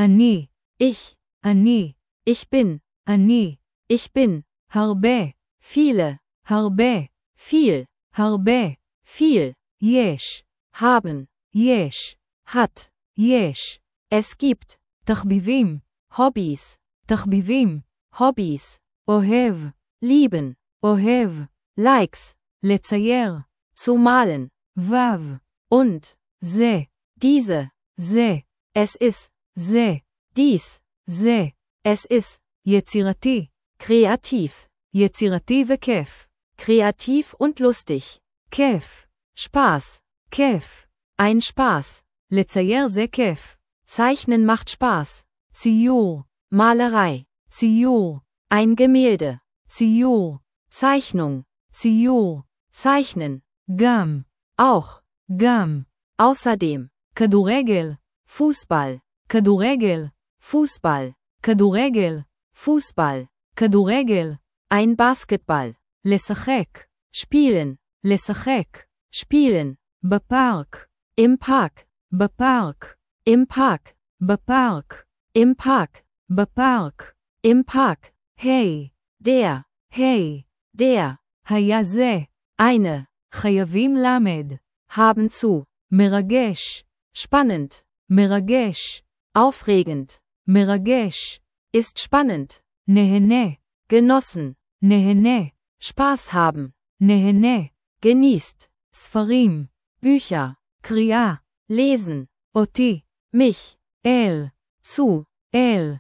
אני. Ich. אני. Ich bin. אני. Ich bin. הרבה. Viele. הרבה. Viel. הרבה. Viel. יש. Haben. יש. Hat. יש. Es gibt. תחביבים. Hobbys. תחביבים. Hobbys. אוהב. Lieben. אוהב. Likes. לצייר. Zu malen. וו. Und. זה. Diese. זה. Es ist. זה. Dies. זה. Es ist. יצירתי. Kreativ. יצירתי וכיף. Kreativ und lustig. כיף. Spaß. כיף. Ein Spaß. לצייר זה כיף. Zeichnen macht Spaß. ציור. Malerei. ציור. Ein Gemälde. ציור. Zeichnung. ציור. Zeichnen. גם. Auch. גם. Außerdem. כדורגל. Fußball. כדורגל. Fußball. כדורגל. Fußball. כדורגל. Ein Basketball. לשחק. Spielen. לשחק. Spielen. בפארק. Im Park. בפארק. Im Park. בפארק. Im Park. בפארק. Im Park. היי. Der. היי. Der. היה זה. Eine. חייבים למד. Haben zu. מרגש. Spannend. מרגש. Aufregend. מרגש. Ist spannend. נהנה. Genossen. נהנה. Spaß haben. נהנה. Genießt. ספרים. Bücher. קריאה. Lesen. אותי. Mich. אל. Zu. אל.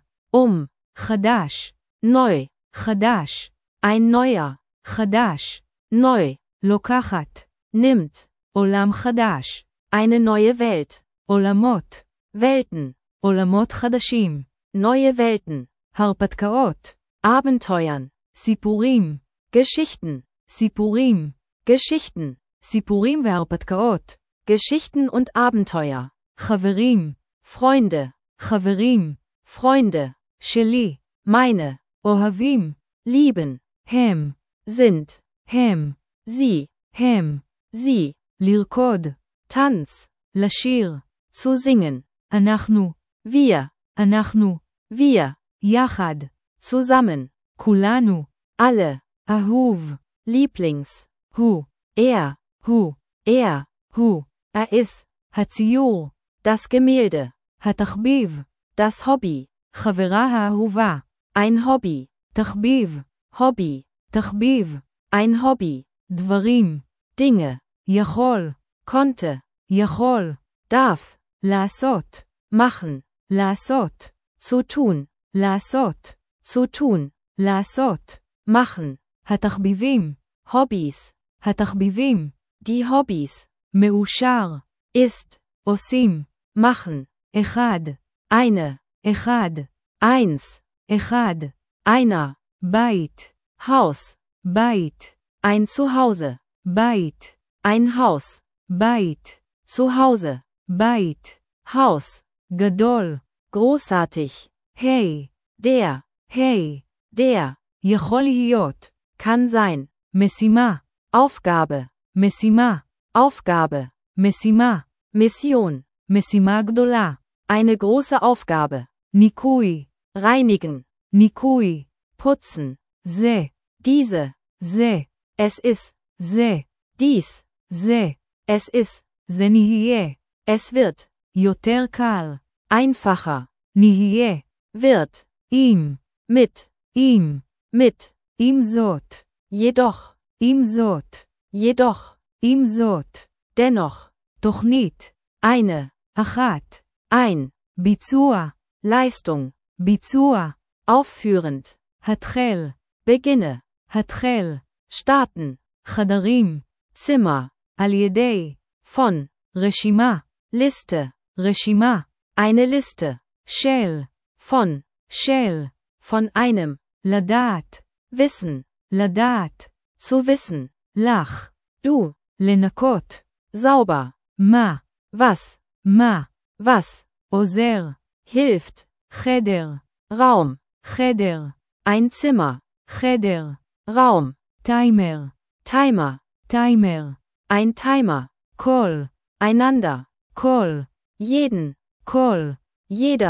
חדש. Neu. חדש. Ein neuer. חדש. Neu. לוקחת. Nimmt. עולם חדש. Eine neue Welt. עולמות. Welten. עולמות חדשים. Neue Welten. הרפתקאות. Abenteuern. סיפורים. Geschichten. סיפורים. Geschichten. סיפורים והרפתקאות. Geschichten und Abenteuer. חברים. Freunde. חברים. Freunde. שלי. Meine. אוהבים. Lieben. הם. Sind. הם. Sie. הם. Sie. לרקוד. Tanz. לשיר. Zu singen. אנחנו. Wir. אנחנו. Wir. יחד. Zusammen. כולנו. Alle. אהוב. Lieblings. הוא. Er. הוא. Er. הוא. ist. הציור. Das Gemälde. התחביב. Das Hobby. חברה האהובה. Ein Hobby. תחביב. Hobby. תחביב. Ein Hobby. דברים. Dinge. יכול. Konnte. יכול. Darf. לעשות. Machen. לעשות. Zu tun. לעשות. Zu tun. לעשות. Machen. התחביבים. Hobbys. התחביבים. Die Hobbys. מאושר. Ist. עושים. Machen. אחד. Eine. אחד. Eins. אחד. Einer. בית. Haus. בית. Ein Zuhause. בית. Ein Haus. בית. Zuhause. בית. Haus. גדול. Großartig. היי. Der. היי. Der. יכול להיות. Kann sein. משימה. Aufgabe. משימה. Aufgabe. משימה. Mission. משימה גדולה. Eine große Aufgabe. ניקוי. Reinigen. ניקוי. Putzen. זה. Diese. זה. Es ist. זה. Dies. זה. Es ist. זה נהיה. Es wird. יותר קל. Einfacher. נהיה. Wird. אם. Mit. אם. Mit. עם זאת. Jedoch. עם זאת. Jedoch. עם זאת. Dennoch. תוכנית. Eine. אחת. Ein. ביצוע. Leistung. ביצוע. Aufführend. התחל. Beginne. התחל. Starten. חדרים. Zimmer. על ידי. Von. רשימה. Liste. רשימה. Eine Liste. של. Von. של. Von einem. לדעת. Wissen. לדעת. Zu wissen. לך. Du. לנקות. Sauber. מה. Was. מה. Was. עוזר. Hilft. חדר. Raum. חדר. Ein Zimmer. חדר. Raum. טיימר. Timer. טיימר. Ein Timer. כל. Einander. כל. Jeden. כל. Jeder.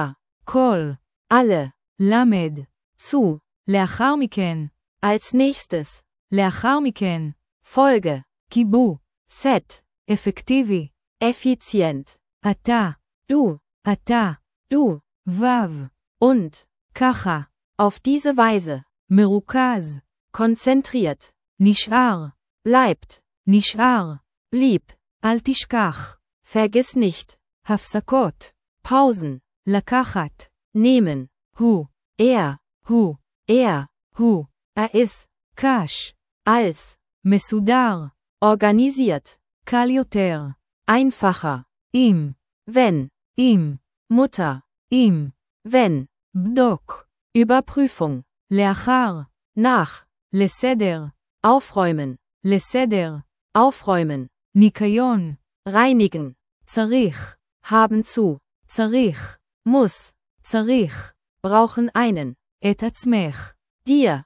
כל, alle, למד, zu, לאחר מכן, als nächstes, לאחר מכן, Folge, קיבו, set, אפקטיבי, effizient, אתה, du, אתה, du, וו, und, ככה, auf diese Weise, מרוכז, konzentriert, נשאר, bleibt, נשאר, blieb, אל תשכח, vergiss nicht, הפסקות, Pausen, לקחת, nehmen, הוא, הוא, הוא, ist, קש, als, מסודר, organisiert, קל יותר, einfacher, אם, wenn, Mutter, wenn, בדוק, Überprüfung, לאחר, nach, לסדר, aufräumen, לסדר, aufräumen, ניקיון, reinigen, צריך, haben zu, צריך, muss, צריך, brauchen einen, את עצמך, dir,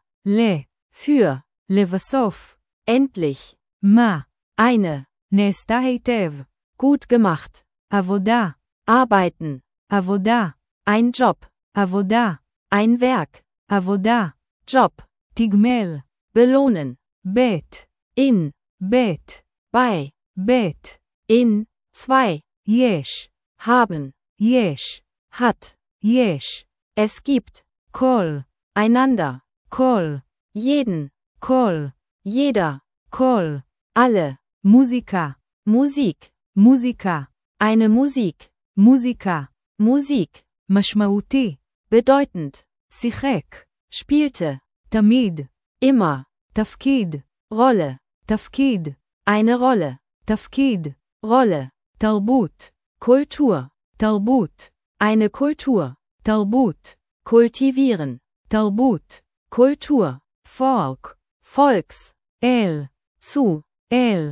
für, לבסוף, endlich, מה, eine, נעשתה היטב, gut gemacht, עבודה, arbeiten, עבודה, ein Job, עבודה, ein Werk, עבודה, Job, תגמל, belohnen, בית, in, בית, bei, בית, in, zwei, יש, haben, יש, hat, יש, es gibt, כל, einander, כל, jeden, כל, jeder, כל, alle, מוזיקה, Musik, מוזיקה, eine Musik, מוזיקה, Musik, משמעותי, bedeutend, שיחק, spielte, תמיד, immer, תפקיד, Rolle, תפקיד, eine Rolle, תפקיד, Rolle, תרבות, Kultur, תרבות, eine Kultur, תרבות, kultivieren, תרבות, Kultur, פולק, Volks, אל, zu, אל,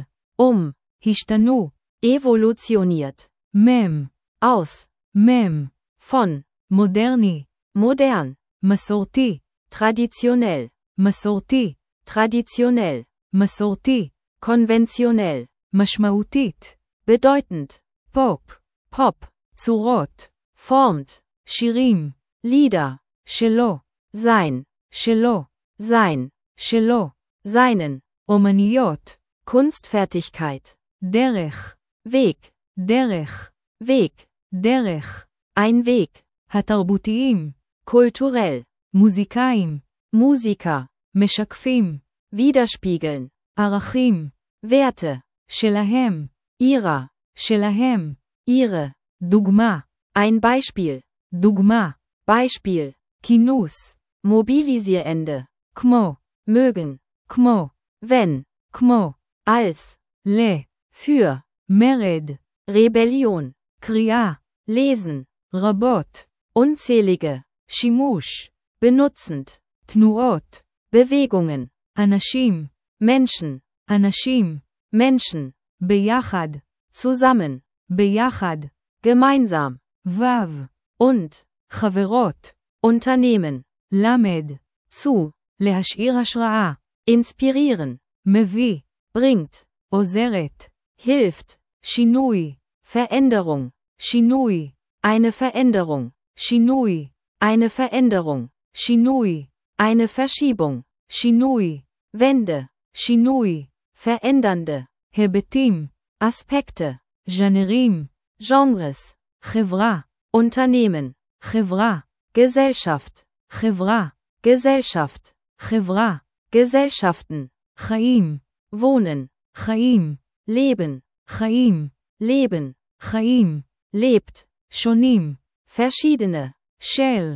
השתנו, evolutioniert, מם, aus, מם, von, מודרני, modern, מסורתי, traditionell, מסורתי, traditionell, מסורתי, konventionell, משמעותית, bedeutend, פופ, Pop, צורות, formt, שירים, Lieder, שלו, sein, שלו, sein, שלו, seinen, אומניות, Kunstfertigkeit, דרך, Weg, דרך, Weg, דרך, ein Weg, התרבותיים, kulturell, מוזיקאים, Musiker, משקפים, widerspiegeln, ערכים, Werte, שלהם, ihrer, שלהם, ihre, דוגמה, ein Beispiel, דוגמה, Beispiel, כינוס, mobilisierende, כמו, mögen, כמו, wenn, כמו, als, ל, für, מרד, Rebellion, קריאה, lesen, רבות, unzählige, שימוש, benutzend, תנועות, Bewegungen, אנשים, Menschen, אנשים, Menschen, ביחד, zusammen, ביחד, gemeinsam, וו, und, חברות, Unternehmen, למד, zu, להשאיר השראה, inspirieren, מביא, bringt, עוזרת, hilft, שינוי, Veränderung, שינוי, eine Veränderung, שינוי, eine Veränderung, שינוי, eine Verschiebung, שינוי, Wende, שינוי, verändernde, היבטים, Aspekte, ז'אנרים, Genres, חברה, Unternehmen, חברה, Gesellschaft, חברה, Gesellschaft, חברה, Gesellschaften, חיים, wohnen, חיים, leben, חיים, leben, חיים, lebt, שונים, verschiedene, של,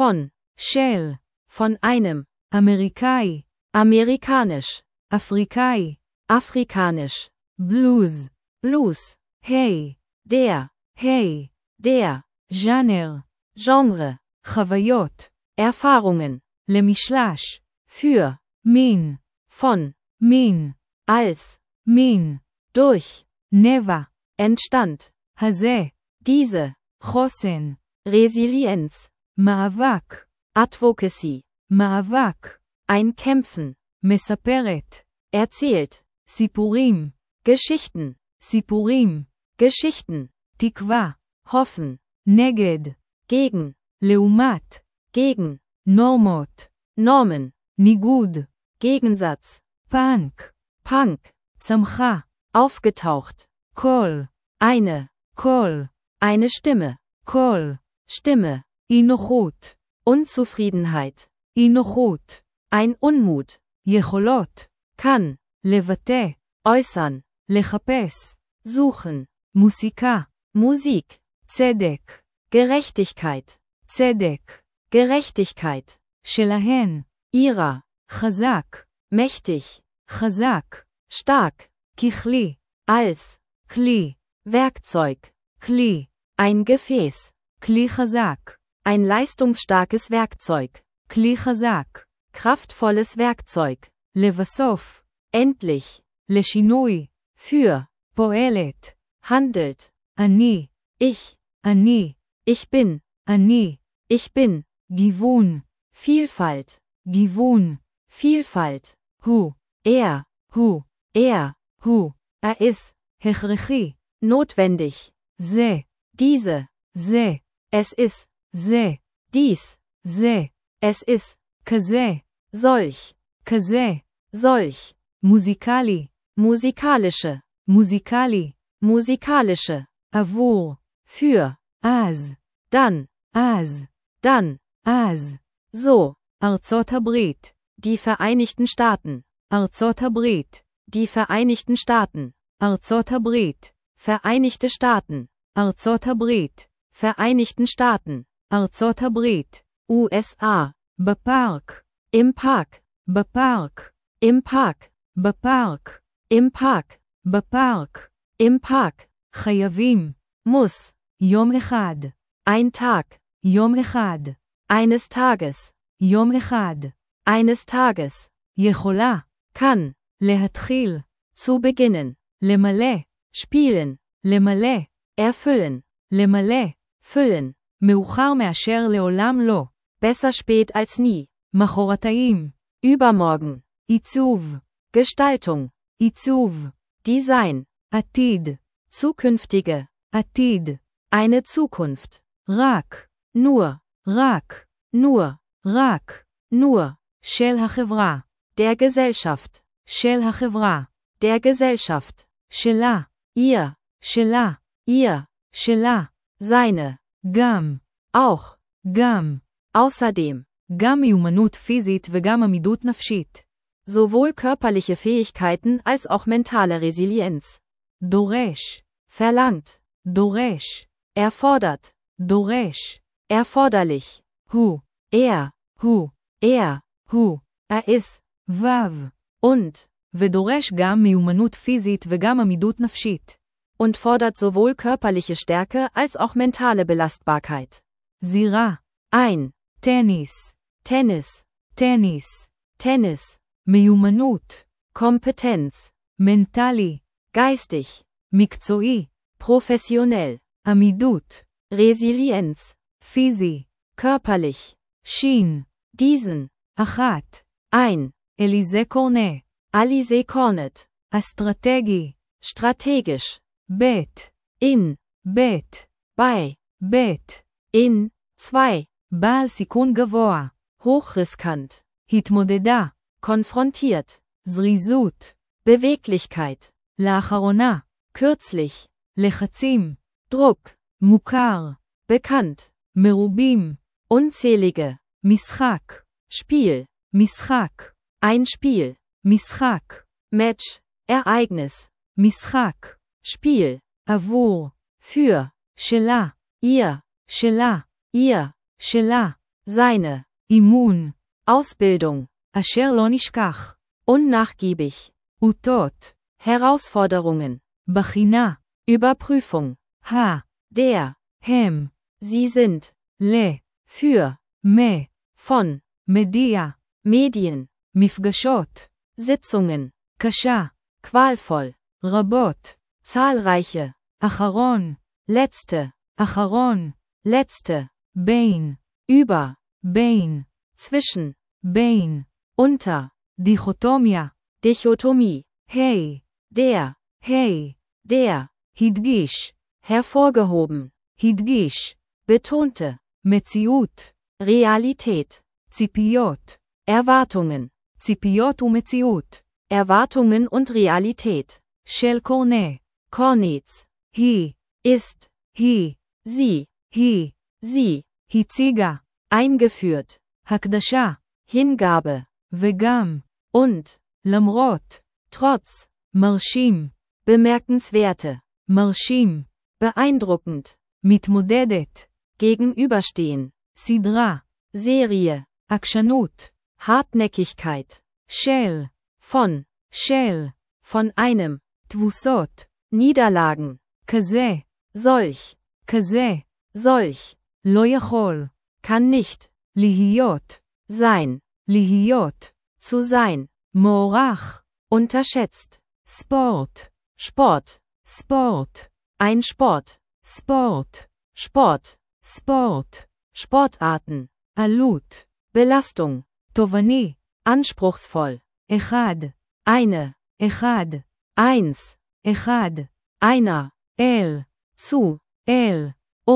von einem, אמריקאי, amerikanisch, אפריקאי, afrikanisch, בלוז, Blues, היי, der, היי, ז'אנר, Genre, חוויות, Erfahrungen, למשלש, für, מין, von, מין, als, מין, durch, נבע, entstand, הזה, diese, חוסן, Resilienz, מאבק, Advocacy, מאבק, ein Kämpfen, מספרת, erzählt, סיפורים, Geschichten, סיפורים, Geschichten, תקווה, hoffen, נגד, gegen, לעומת, gegen, נורמות, Normen, ניגוד, Gegensatz, פאנק, Punk, צמחה, aufgetaucht, קול, קול, eine Stimme, קול, Stimme, אי נוחות, Unzufriedenheit, אי נוחות, ein Unmut, יכולות, kann, לבטא, äußern, לחפש, suchen, מוסיקה, Musik, צדק, Gerechtigkeit, צדק, Gerechtigkeit, שלהן, ihrer, חזק, mächtig, חזק, stark, ככלי, als, כלי, Werkzeug, כלי, ein Gefäß, כלי חזק, ein leistungsstarkes Werkzeug, כלי חזק, kraftvolles Werkzeug, לבסוף, endlich, לשינוי, für, פועלת, handelt, אני, ich bin, ich bin, גיוון, Vielfalt, גיוון, Vielfalt, הוא, er, הוא, הוא, ist, הכרחי, notwendig, זה, diese, זה, es ist, זה, dies, זה, es ist, כזה, solch, כזה, solch, מוזיקלי, musikalische, מוזיקלי, musikalische, עבור, für, אז, dann, אז, אז, so, ארצות הברית, die Vereinigten Staaten, ארצות הברית, die Vereinigten Staaten, ארצות הברית, Vereinigte Staaten, ארצות הברית, Vereinigten Staaten, ארצות הברית, USA, בפארק, im Park, בפארק, im Park, בפארק, im Park, בפארק, im Park, חייבים, muss, יום אחד, ein Tag, יום אחד, eines Tages, יום אחד, eines Tages, יכולה, kann, להתחיל, zu beginnen, למלא, spielen, למלא, erfüllen, למלא, füllen, מאוחר מאשר לעולם לא, besser spät als nie, מחרתיים, übermorgen, עיצוב, Gestaltung, עיצוב, Design, עתיד, zukünftige, עתיד, eine Zukunft, רק, nur, רק, nur, רק, nur, של החברה, der Gesellschaft, של החברה, der Gesellschaft, שלה, ihr, שלה, ihr, שלה, seine, גם, auch, גם, außerdem, גם מיומנות פיזית וגם עמידות נפשית. sowohl körperliche Fähigkeiten als auch mentale Resilienz, דורש, verlangt, דורש, erfordert, דורש, erforderlich, הוא, er, הוא, הוא, ist, וו, und, ודורש גם מיומנות פיזית וגם עמידות נפשית. und fordert sowohl körperliche Stärke als auch mentale Belastbarkeit. זירה, ein, טניס, Tennis, טניס, Tennis, מיומנות, Kompetenz, מנטלי, geistig, מקצועי, professionell, עמידות, Resilienz, פיזי, körperlich, שין, diesen, אחת, ein, אליזה קורנה, Alizé Cornet, אסטרטגי, strategisch, בית, in, בית, bei, בית, in, 2, בעל סיכון גבוה, hochriskant, התמודדה, konfrontiert, זריזות, Beweglichkeit, לאחרונה, kürzlich, לחצים, Druck, מוכר, bekannt, מרובים, unzählige, משחק, Spiel, משחק, ein Spiel, משחק, Match, Ereignis, משחק, Spiel, עבור, für, שלה, ihr, שלה, ihr, שלה, seine, אימון, Ausbildung, אשר לא נשכח, unnachgiebig, אותות, Herausforderungen, בחינה, Überprüfung, der, הם, sie sind, ל, für, von, מדיע, Medien, מפגשות, Sitzungen, קשה, qualvoll, רבות, zahlreiche, אחרון, letzte, אחרון, letzte, בין, über, בין, zwischen, בין, unter, דיכוטומיה, Dichotomie, היי, der, היי, der, הדגיש, hervorgehoben, הדגיש, betonte, מציאות, Realität, ציפיות, Erwartungen, ציפיות ומציאות, Erwartungen und Realität, של קורנה, Kornitz, היא, ist, היא, sie, היא, sie, הציגה, eingeführt, הקדשה, Hingabe, וגם, und, למרות, trotz, מרשים, bemerkenswerte, מרשים, beeindruckend, מתמודדת, gegenüberstehen, סדרה, Serie, עקשנות, Hartnäckigkeit, של, von einem, תבוסות, Niederlagen, כזה, solch, לא יכול, kann nicht, להיות, sein, להיות, zu sein, מוערך, unterschätzt, ספורט, Sport, ספורט, ein Sport, ספורט, Sport, ספורט, Sportarten, עלות, Belastung, תובעני, anspruchsvoll, אחד, eine, אחד, eins, אחד, einer, אל, zu, אל,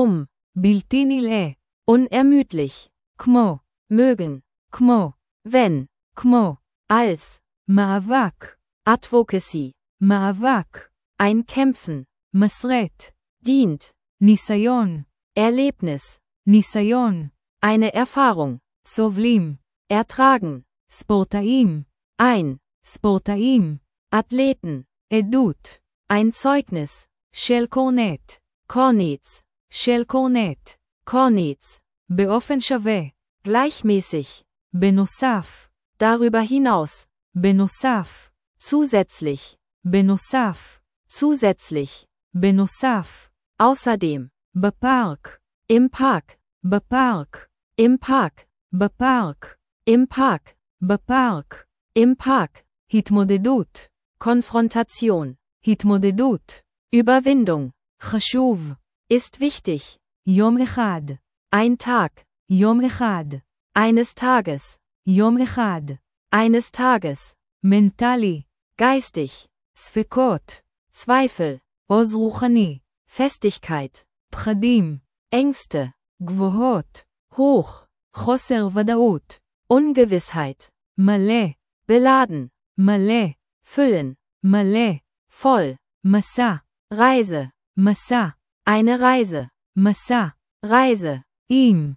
בלתי נלאה, unermüdlich, כמו, mögen, כמו, wenn, כמו, als, מאבק, Advocacy, מאבק, ein Kämpfen, מסרט, dient, ניסיון, Erlebnis, ניסיון, eine Erfahrung, סובלים, ertragen, ספורטאים, ein, ספורטאים, Athleten, עדות, ein Zeugnis, של קורנט, Kornitz, של קורנט, Kornitz, באופן שווה, gleichmäßig, בנוסף, darüber hinaus, בנוסף, zusätzlich, בנוסף, zusätzlich, בנוסף, außerdem, בפארק, im Park, בפארק, im Park, בפארק, im Park, בפארק, im Park, התמודדות, Konfrontation, התמודדות, Überwindung, חשוב, ist wichtig, יום אחד, ein Tag, יום אחד, eines Tages, יום אחד, eines Tages, מנטלי, geistig, ספקות, Zweifel, עוז רוחני, Festigkeit, פחדים, Ängste, גבוהות, hoch, חוסר ודאות, Ungewissheit, מלא, beladen, מלא, füllen, מלא, voll, מסע, Reise, מסע, eine Reise, מסע, Reise, עם,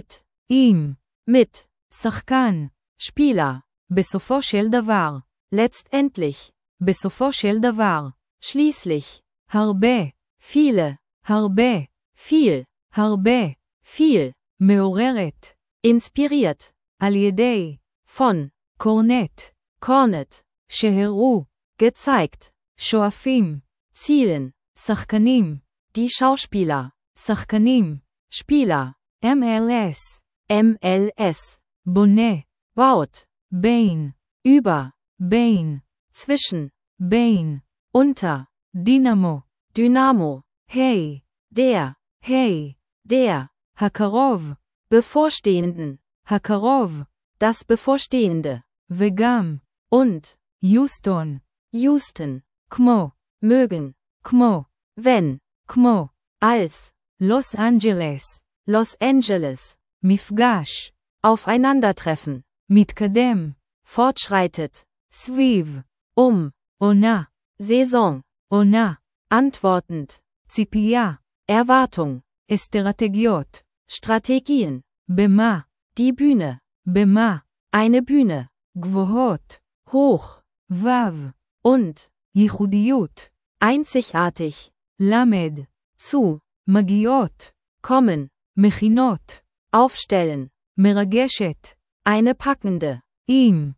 mit, mit, שחקן, Spieler, בסופו של דבר, letztendlich, בסופו של דבר, schließlich, הרבה, viele, הרבה, viel, הרבה, viel, מעוררת, inspiriert, על ידי, von, קורנט, Kornet, שהראו, gezeigt, שואפים, zielen, שחקנים, die Schauspieler, שחקנים, Spieler, MLS, MLS, בונה, baut, בין, über, בין, zwischen, בין, unter, דינמו, Dynamo, היי, der, היי, הקרוב, bevorstehenden, הקרוב, das Bevorstehende, וגם, und, יוסטון, Houston, כמו, mögen, כמו, wenn, כמו, als, לוס אנג'לס, Los Angeles, מפגש, aufeinandertreffen, מתקדם, fortschreitet, סביב, עונה, Saison, עונה, antwortend, ציפייה, Erwartung, אסטרטגיות, Strategien, במה, die Bühne, במה, eine Bühne, גבוהות, hoch, וו, und, ייחודיות, einzigartig, למד, zu, מגיעות, kommen, מכינות, aufstellen, מרגשת, eine packende, עם,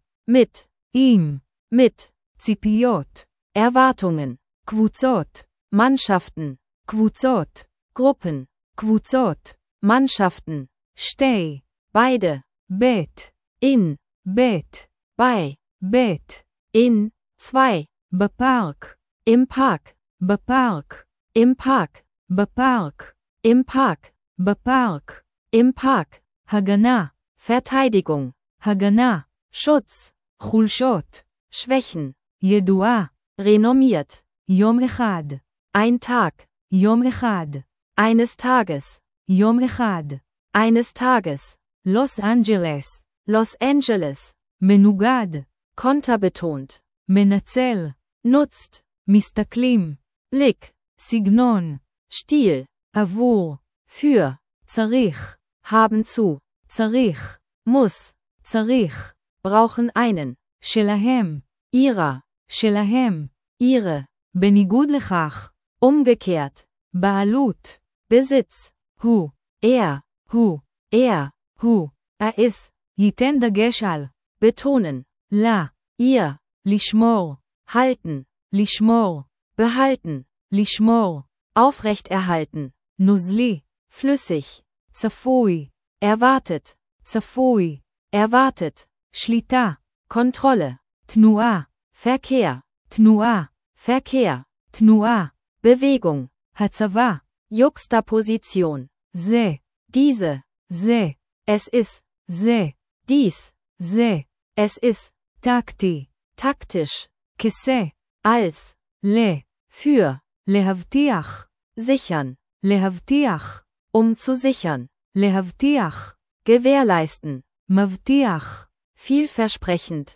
mit, ציפיות, Erwartungen, קבוצות, Mannschaften, קבוצות, Gruppen, קבוצות, Mannschaften, שתי, beide, בית, in, בית, bei, בית, in, zwei, בפארק, im Park, בפארק, im Park, בפארק, im Park, בפארק, im Park, הגנה, Verteidigung, הגנה, Schutz, חולשות, Schwächen, ידועה, renommiert, יום אחד, ein Tag, יום אחד, eines Tages, יום אחד, Eines Tages. Los Angeles. Los Angeles. מנוגד. Konterbetont. מנצל. Nutzt. מסתכלים. Blick. סגנון. Stil. עבור. Für. צריך. Haben zu. צריך. Muss. צריך. Brauchen einen. שלהם. Ihrer. שלהם. Ihre. בניגוד לכך. Umgekehrt. בעלות. Besitz. הוא. Er. Er. הוא. ist. ייתן דגש על. Betonen. לה. Ihr. לשמור. Halten. לשמור. Behalten. לשמור. Aufrechterhalten. נוזלי. Flüssig. צפוי. Erwartet. צפוי. Erwartet. שליטה. Kontrolle. תנועה. Verkehr. תנועה. Verkehr. תנועה. Bewegung. הצבא. Juxtaposition. זה. Diese. זה. Es ist. זה. Dies. זה. Es ist. טקטי. Taktisch. כסה. Als. ל. Für. להבטיח. Sichern. להבטיח. Zu sichern. להבטיח. Gewährleisten. מבטיח. Vielversprechend.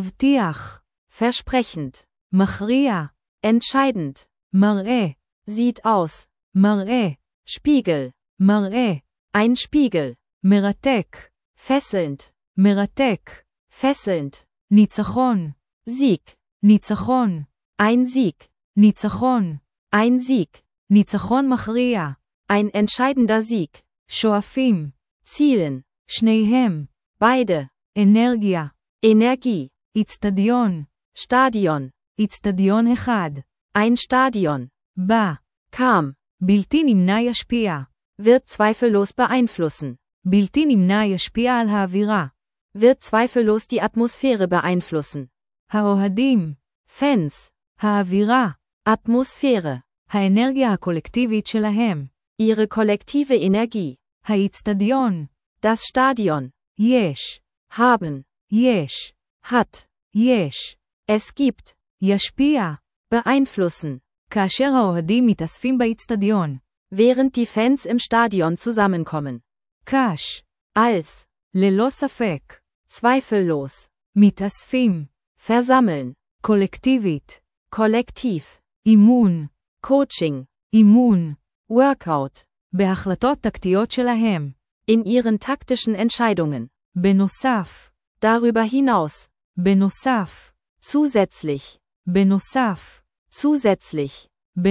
מבטיח. Versprechend. מכריע. Entscheidend. מראה. Sieht aus. מראה. Spiegel. מראה. Ein Spiegel. מרתק. Fesselnd. מרתק. Fesselnd. ניצחון. Sieg. ניצחון. Ein Sieg. ניצחון. Ein Sieg. ניצחון מכריע. Ein entscheidender Sieg. שואפים. Zielen. שניהם. Beide. אנרגיה. Energie. אצטדיון. Stadion. אצטדיון אחד. Ein Stadion. בא. Kam. בלתי נמנע ישפיע. Wird zweifellos beeinflussen. בלתי נמנע ישפיע על האווירה. Wird zweifellos die Atmosphäre beeinflussen. האוהדים. Fans. האווירה. Atmosphäre. האנרגיה הקולקטיבית שלהם. Ihre kollektive Energie. האצטדיון. Das Stadion. יש. Haben. יש. Hat. יש. Es gibt. ישפיע. Beeinflussen. כאשר האוהדים מתאספים באצטדיון. Während die Fans im Stadion zusammenkommen. קש. Als. ללא ספק. Zweifellos. מתאספים. Versammeln. קולקטיבית. Kollektiv. אימון. Coaching. אימון. Workout. בהחלטות טקטיות שלהם. In ihren taktischen Entscheidungen. בנוסף. Darüber hinaus. בנוסף. Zusätzlich. בנוסף. Zusätzlich.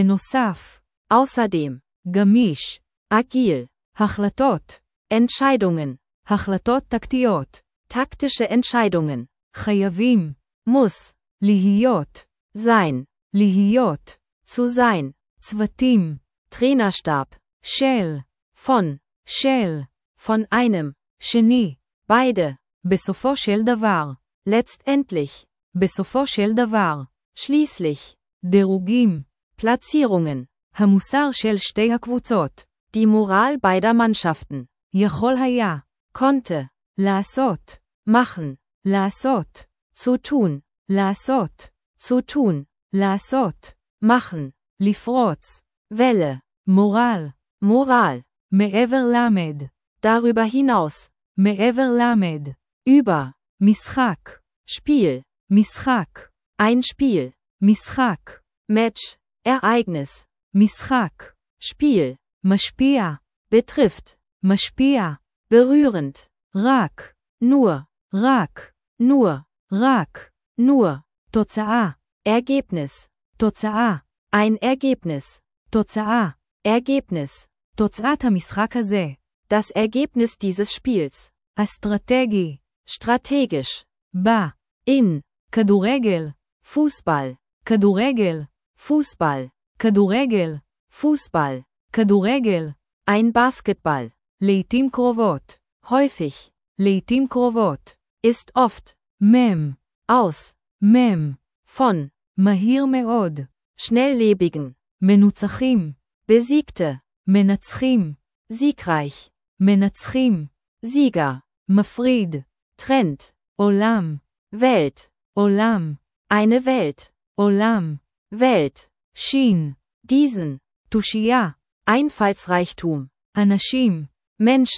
בנוסף. Außerdem. גמיש. Agil. החלטות. Entscheidungen. החלטות טקטיות. Taktische Entscheidungen. חייבים. Muss. להיות. Sein. להיות. Zu sein. צוותים. Trainerstab. של. Von. של. Von einem. שני. Beide. בסופו של דבר. Letztendlich. בסופו של דבר. Schließlich. דירוגים. Platzierungen. המוסר של שתי הקבוצות. Die Moral beider Mannschaften. יכול היה. Konnte. לעשות. Machen. לעשות. Zu tun. לעשות. Zu tun. לעשות. Machen. לפרוץ. Welle. מורל. Moral. מעבר למד. Darüber hinaus. מעבר למד. Über. משחק. Spiel. משחק. Ein Spiel. משחק. Match. Ereignis. משחק. Spiel. משפיע. Betrifft. משפיע. Berührend. רק. Nur. רק. Nur. רק. Nur. תוצאה. Ergebnis. תוצאה. Ein Ergebnis. תוצאה. Ergebnis. תוצאת המשחק הזה. Das Ergebnis dieses Spiels. אסטרטגי. Strategisch. בא. In. כדורגל. Fußball. כדורגל. Fußball. כדורגל. Fußball. כדורגל. Ein Basketball. לעתים קרובות. Häufig. לעתים קרובות. Ist oft. מם. Aus. מם. Von. מהיר מאוד. Schnelllebigen. מנוצחים. Besiegte. מנצחים. Siegreich. מנצחים. Sieger. מפריד. Trend. עולם. Welt. עולם. Eine Welt. עולם. Welt. שין. Diesen. תושייה. Einfallsreichtum. אנשים. Menschen.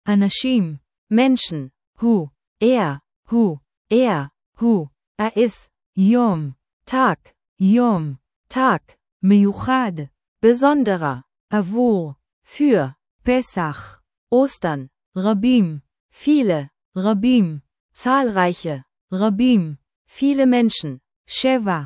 אנשים, Menschen, הוא, er, הוא, ist, יום, Tag, יום, Tag, מיוחד, besonderer, עבור, für, פסח, Ostern, רבים, viele, רבים, zahlreiche, רבים, viele Menschen, 7,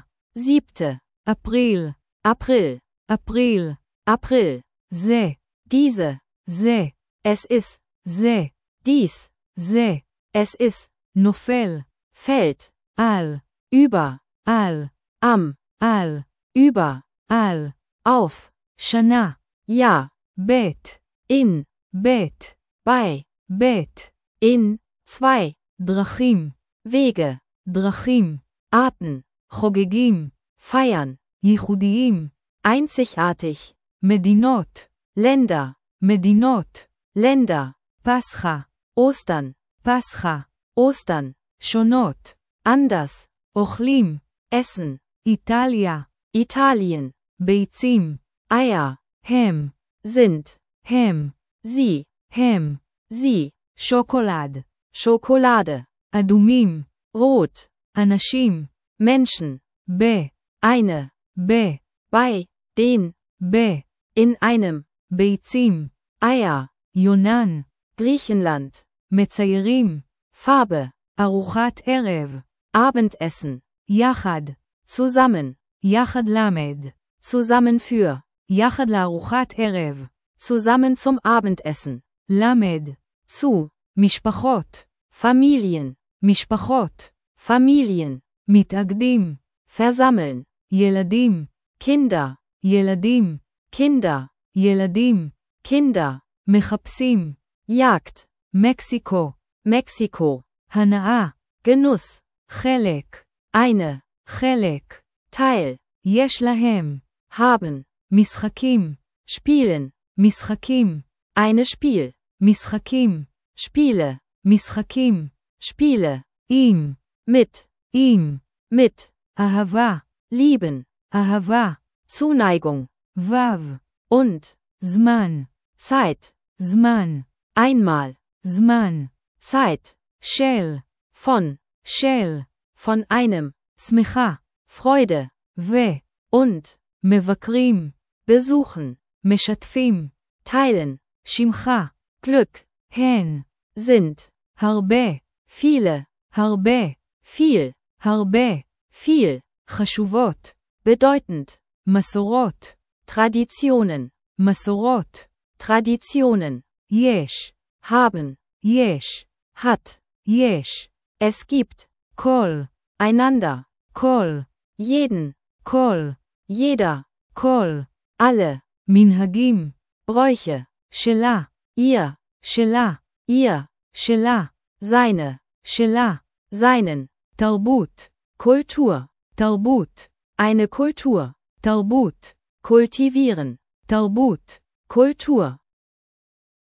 7. אפריל, April, אפריל, April, זה, diese, זה, es ist, זה, dies, זה, es ist, נופל, fällt, על, über, על, am, על, über, על, auf, שנה, ja, בית, in, בית, bei, בית, in, 2, דרכים, Wege, דרכים, Arten, חוגגים, feiern, ייחודיים, einzigartig, מדינות, Länder, מדינות, Länder, פסחא, Ostern, פסחא, Ostern, שונות, anders, אוכלים, essen, איטליה, Italien, ביצים, Eier, הם, sind, הם, sie, הם, sie, שוקולד, Schokolade, אדומים, rot, אנשים, Menschen, ב, eine, ב, bei, den, ב, in einem, ביצים, Eier, יונן, Griechenland, מציירים, Farbe, ארוחת ערב, Abendessen, יחד, zusammen, יחד למד, zusammen für, יחד לארוחת ערב, zusammen zum Abendessen, למד, zu, משפחות, Familien, משפחות, Familien, מתאגדים, versammeln, ילדים, Kinder, ילדים, Kinder, ילדים, Kinder, מחפשים, Jagd, מקסיקו, Mexiko, הנאה, Genuss, חלק, eine, חלק, Teil, יש להם, haben, משחקים, spielen, משחקים, eine Spiel, משחקים, Spiele, משחקים, Spiele, עם, mit, mit, אהבה, lieben, אהבה, Zuneigung, וו, und, זמן, Zeit, זמן, einmal, זמן, Zeit, של, von einem, שמחה, Freude, ו, und, מבקרים, besuchen, משתפים, teilen, שמחה, Glück, הן, sind, הרבה, viele, הרבה, viel, הרבה, viel, חשובות, bedeutend, מסורות, Traditionen, מסורות, Traditionen, יש, haben, יש, hat, יש, es gibt, כל, einander, כל, jeden, כל, jeder, כל, alle, מנהגים, Bräuche, שלה, ihr, שלה, ihr, שלה, seine, שלה, seinen, תרבות, Kultur, תרבות, eine Kultur, תרבות, kultivieren, תרבות, Kultur,